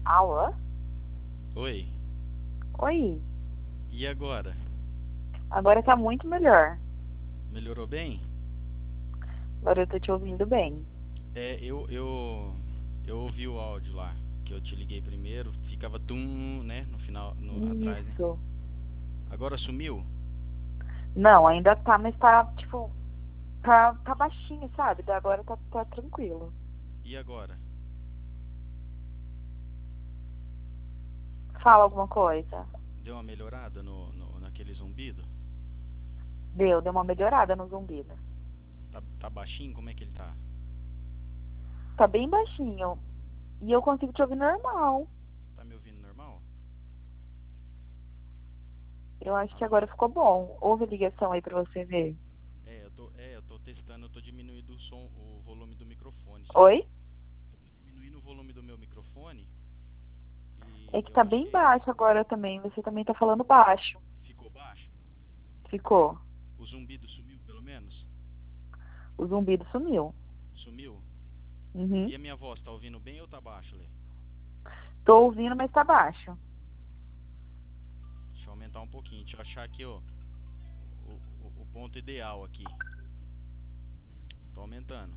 Alô? Oi, Oi. e agora? Agora tá muito melhor. Melhorou bem? Agora eu tô te ouvindo bem. Eu ouvi o áudio lá, que eu te liguei primeiro, ficava tum, né, no final, atrás, né? Isso. Agora sumiu? Não, ainda tá, mas tá, tipo, tá baixinho, sabe? Daí agora tá tranquilo. E agora? Fala alguma coisa. Deu uma melhorada naquele zumbido? Deu uma melhorada no zumbido. Tá baixinho? Como é que ele tá? Tá bem baixinho. E eu consigo te ouvir normal. Tá me ouvindo normal? Eu acho que agora Alô? ficou bom. Ouve a ligação aí pra você ver. Eu tô testando, eu tô diminuindo o som, o volume do microfone, sabe? Oi? Eu tô diminuindo o volume do meu microfone É e que eu tá acho bem que baixo agora também. Você também tá falando baixo. ficou baixo. Ficou. O zumbido sumiu, pelo menos? O zumbido sumiu. Sumiu? Uhum. E a minha voz, tá ouvindo bem ou tá baixo, Lê? Tô ouvindo, mas tá baixo. Deixa eu aumentar um pouquinho, deixa eu achar aqui, ó, o ponto ideal aqui. Tô aumentando.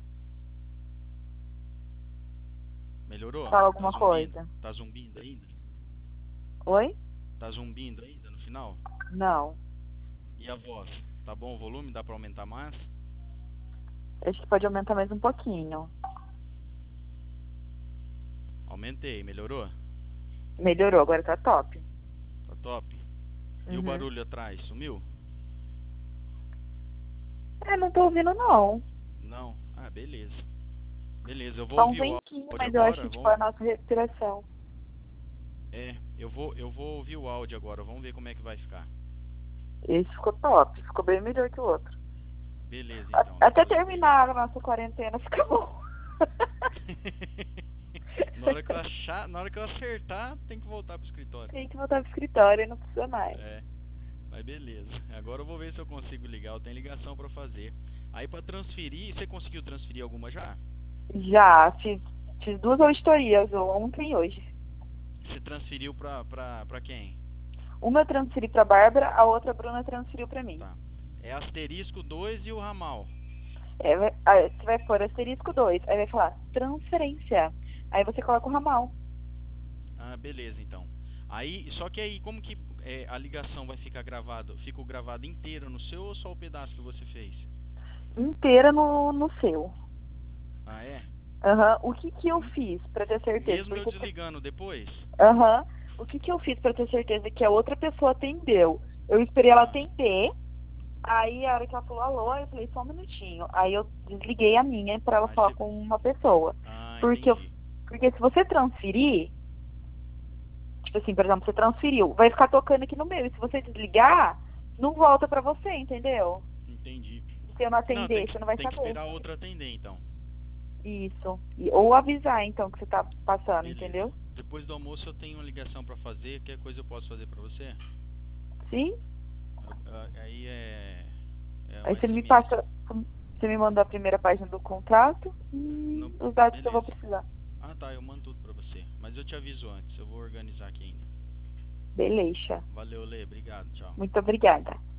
Melhorou? Fala Tá alguma zumbindo? coisa. Tá zumbindo ainda? Oi? Tá zumbindo ainda no final? Não. E a voz? Tá bom o volume? Dá pra aumentar mais? Acho que pode aumentar mais um pouquinho. Aumentei, melhorou? Melhorou, agora tá top. Tá top. E o Uhum. barulho atrás, sumiu? É, não tô ouvindo não. Não? Ah, beleza. Beleza, eu vou Só um ouvir o ventinho, áudio mas eu acho agora, que tipo é vamos... a nossa respiração. Eu vou ouvir o áudio agora, vamos ver como é que vai ficar. Esse ficou top, ficou bem melhor que o outro. Beleza, então, Até depois eu vou ligar. terminar a nossa quarentena fica bom. Na hora que eu acertar, tem que voltar pro escritório. Tem que voltar pro escritório e não precisa mais. É, mas beleza. Agora eu vou ver se eu consigo ligar. Eu tenho ligação pra fazer. Aí pra transferir, você conseguiu transferir alguma já? Já, fiz duas auditorias, ontem e hoje. Você transferiu pra quem? Uma eu transferi pra Bárbara, a outra a Bruna transferiu pra mim. Tá. É asterisco 2 e o ramal. É, aí você vai pôr asterisco 2, aí vai falar transferência. Aí você coloca o ramal. Ah, beleza então. Aí, só que aí, como que a ligação vai ficar gravada? Fica gravada inteira no seu ou só o pedaço que você fez? Inteira no seu. Ah, é? Aham. O que que eu M- fiz pra ter certeza? Mesmo eu Porque, desligando depois? aham. O que que eu fiz pra ter certeza que a outra pessoa atendeu? Eu esperei ela Ah, atender, aí a hora que ela falou alô, eu falei só um minutinho. Aí eu desliguei a minha pra ela aí falar você... com uma pessoa. Ah, Porque, entendi. porque se você transferir, tipo assim, por exemplo, você transferiu, vai ficar tocando aqui no meio. E se você desligar, não volta pra você, entendeu? Entendi. Se eu não Não, atender, você não vai tem que saber. esperar a outra atender então. Isso. Ou avisar, então, que você tá passando, Beleza. entendeu? Depois do almoço eu tenho uma ligação pra fazer. Qualquer coisa eu posso fazer pra você? Sim? Aí é um Aí você me SMS. passa, você me manda a primeira página do contrato e No, os dados que eu vou beleza. precisar. Ah, tá, eu mando tudo pra você. Mas eu te aviso antes, eu vou organizar aqui ainda. Beleza. Valeu, Lê, obrigado, tchau. Muito obrigada.